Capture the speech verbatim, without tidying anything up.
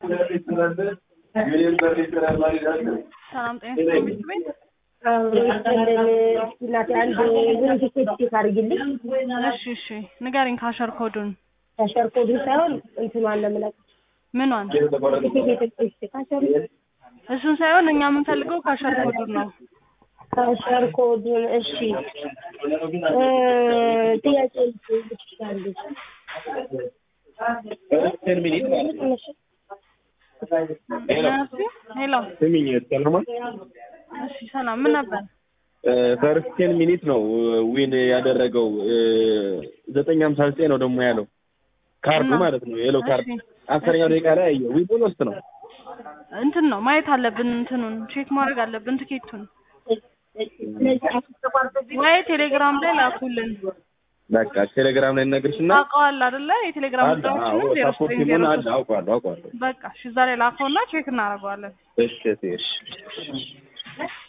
ሰላም ጤና ይስጥልኝ። እናቴ አንድ ምን ትኬት አድርጊልኝ። እሺ እሺ ንገሪኝ ካሸር ኮዱን። ካሸር ኮዱን ሳይሆን እንትኗን ለምለቅ ምኗን? ካሸር እሱን ሳይሆን እኛ የምንፈልገው ካሸር ኮዱን ነው። ካሸር ኮዱን እሺ እ ጥያቄ ልትችላለሽ? ten minutes ሄሎ ስሚኝ ሰላም እሺ ሰላም ምን ነበር? ፈርስት ten minutes ነው ዊን ያደረገው ዘጠኝ ሃምሳ ዘጠኝ ነው ደግሞ ያለው ካርዱ ማለት ነው የሎ ካርድ አስረኛው ደቂቃ ላይ አየው ዊን ውስጥ ነው እንትን ነው ማየት አለብን እንትኑን ቼክ ማድረግ አለብን ትኬቱን ወይ ቴሌግራም ላይ ላኩልን በቃ ቴሌግራም ላይ ነግርሽና አውቀዋል አይደለ የቴሌግራም ቁጥራችን ዜሮ ዘጠኝ ዜሮ ሶስት አውቀዋለሁ አውቀዋለሁ በቃ እሺ ዛሬ ላከውና ቼክ እናደርገዋለን እሺ እሺ